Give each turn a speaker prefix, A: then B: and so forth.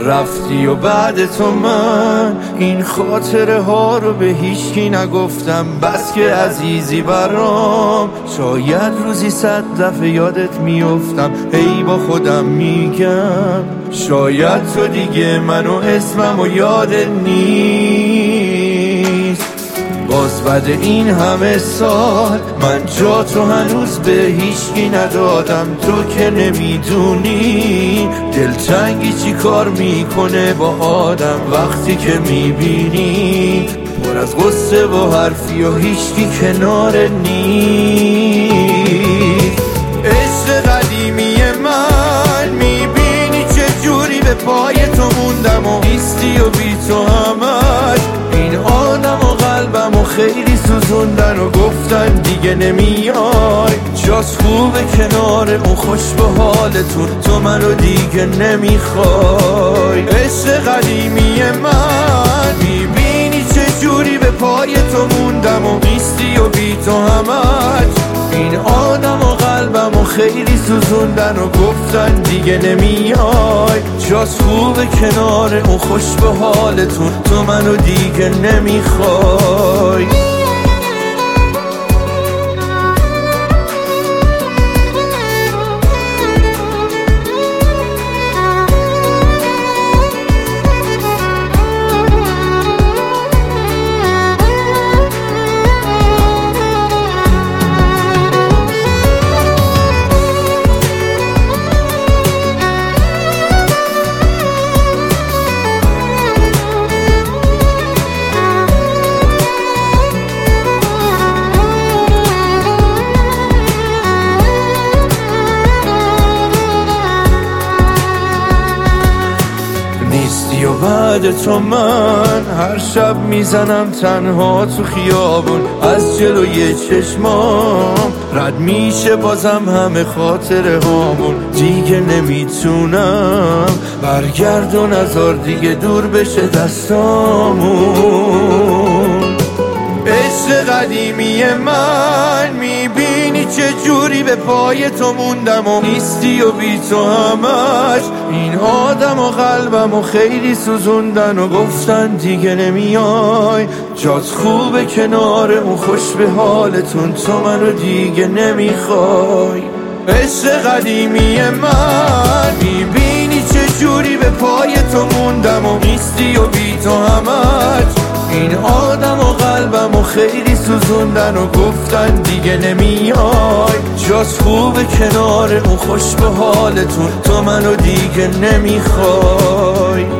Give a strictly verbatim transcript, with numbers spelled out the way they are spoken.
A: رفتی و بعد تو من این خاطره ها رو به هیچکی نگفتم، بس که عزیزی برام. شاید روزی صد دفعه یادت میافتم، هی با خودم میگم شاید تو دیگه منو اسمم و یادت نیست. باز بعد این همه سال من جا تو هنوز به هیچکی ندادم. تو که نمیدونی دلتنگی چی کار میکنه با آدم وقتی که میبینی پر از غصه و حرفی و هیچکی کنار نیست. عشق قدیمی من میبینی چه جوری به پای تو موندم و نیستی و بی تو همش این آدم و قلبم و خیلی سوزوندن و گفتن دیگه نمیای. جاس خوبه کنار اون خوش به حالتون، تو منو دیگه نمیخوای. عشق قدیمی من میبینی چه جوری به پای تو موندم و نیستی و بی تو همش این آدم و قلبم و خیلی سوزوندن و گفتن دیگه نمیای. جاس خوبه کنار اون خوش به حالتون، تو منو دیگه نمیخوای. نیستی و بعد تو من هر شب میزنم تنها تو خیابون، از جلوی چشمام رد میشه بازم همه خاطره هامون. دیگه نمیتونم برگردون نزار دیگه دور بشه دستامون. عشق قدیمی من میبینی چه جوری به پای تو موندم و نیستی و بی تو همش این آدم و قلبم و خیلی سوزوندن و گفتن دیگه نمیای. جات خوبه کنار اون خوش به حالتون، تو منو دیگه nemiخوای. عشق قدیمی من میبینی چه جوری به پای تو موندم و نیستی و بی تو همش این آدم و قلبم و خیلی سوزوندن و گفتن دیگه نمیای. جاس خوبه کنار اون خوش به حالتون، تو منو دیگه نمیخوای.